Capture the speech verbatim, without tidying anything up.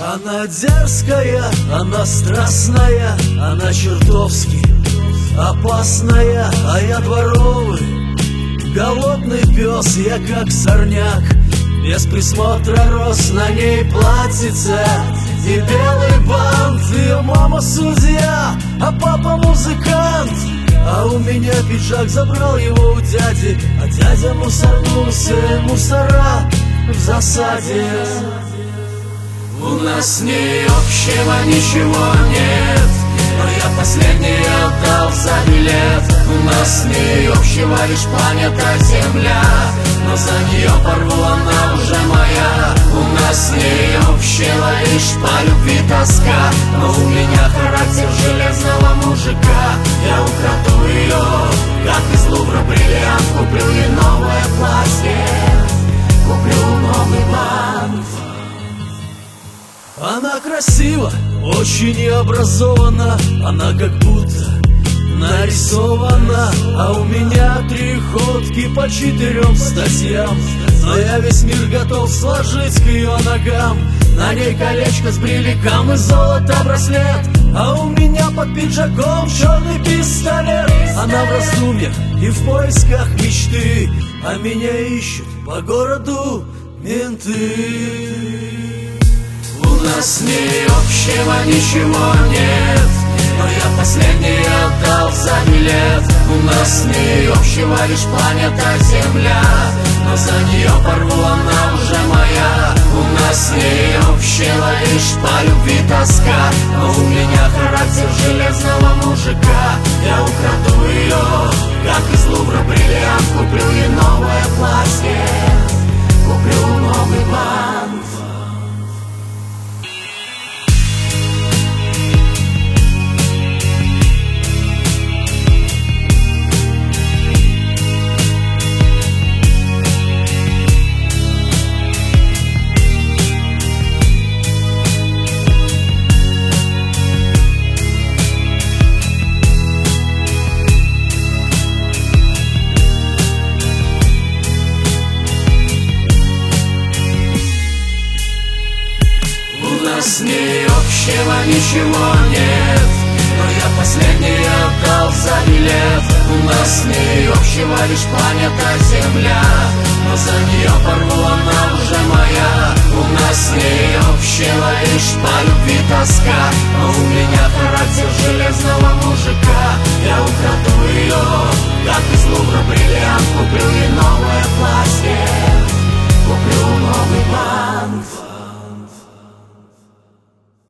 Она дерзкая, она страстная, она чертовски опасная, а я дворовый, голодный пес, я как сорняк, без присмотра рос на ней платьице и белый бант. Ее мама судья, а папа музыкант, а у меня пиджак забрал его у дяди, а дядя мусорнулся, мусора в засаде. У нас с ней общего ничего нет, но я последний отдал за билет. У нас с ней общего лишь планета Земля, но за нее порву, она уже моя. У нас с ней общего лишь по любви тоска, но у меня характер железного мужика. Я украду ее, как из Лувра бриллиант, куплю ей новое платье, куплю новый бант. Она красива, очень необразована, она как будто нарисована, а у меня три ходки по четырем статьям, но я весь мир готов сложить к ее ногам. На ней колечко с бреликом и золото браслет, а у меня под пиджаком черный пистолет. Она в раздумьях и в поисках мечты, а меня ищут по городу менты. У нас с ней общего ничего нет, но я последний отдал за билет. У нас с ней общего лишь планета Земля, но за нее порву, она уже моя. У нас с ней общего лишь по любви тоска, но у меня характер железного мужика. Я украду ее, как из Лувра бриллиант, куплю ей новое платье, куплю новый бант. С ней общего ничего нет, но я последний отдал за билет. У нас с ней общего лишь планета Земля, но за нее порву, она уже моя. У нас с ней общего лишь по любви тоска, но у меня характер железного мужика. Я украду